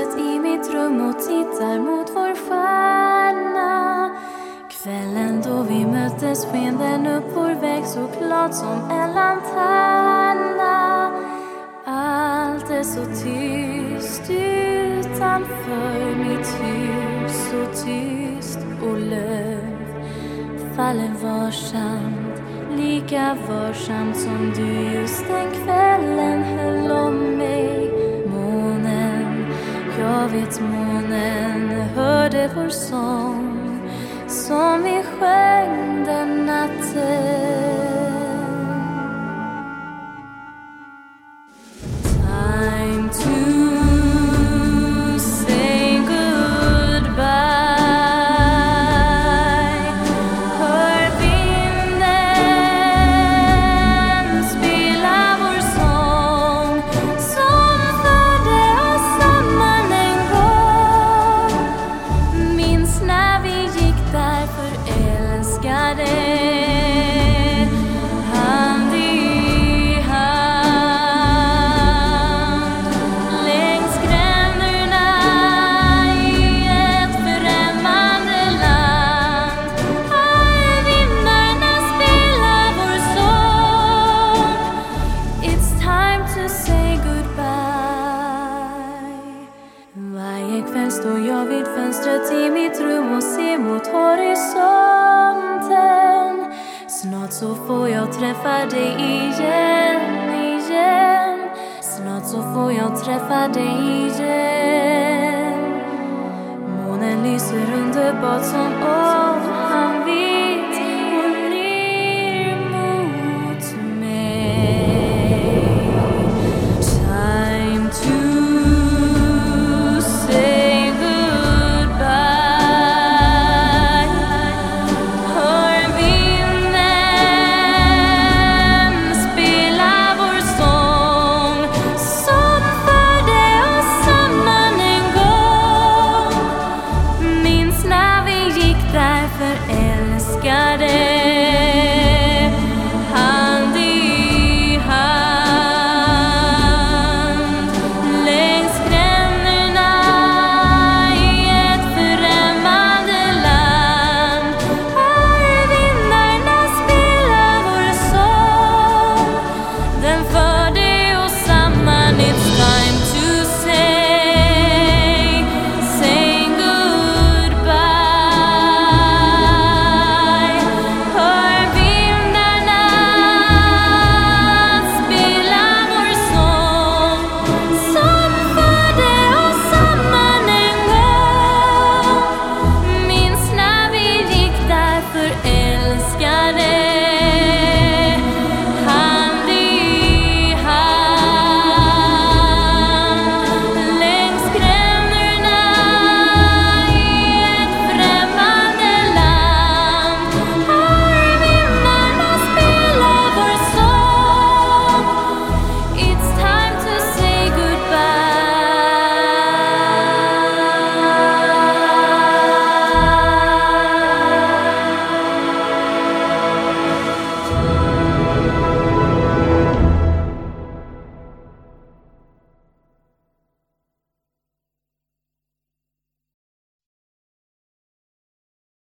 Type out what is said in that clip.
fönstret i mitt rum och tittar mot vår stjärna. Kvällen då vi möttes sken den upp vår väg så klart som en lanterna. Allt är så tyst utanför mitt hus, så tyst och löv faller varsamt, lika varsamt som du just den kvällen höll om mig. Månen, jag vet månen, hörde vår sång som vi sjöng den natten. Time to say goodbye. Hör vinden spela vår sång som förde oss samman en gång. Minns när vi gick där förälskade, hand i hand, längs gränderna i ett främmande land. Hör vindarna spela vår sång. It's time to say goodbye. Varje kväll står jag vid fönstret i mitt rum och ser mot horisonten. Snart så får jag träffa dig igen. Snart så får jag träffa dig igen. Månen lyser underbart som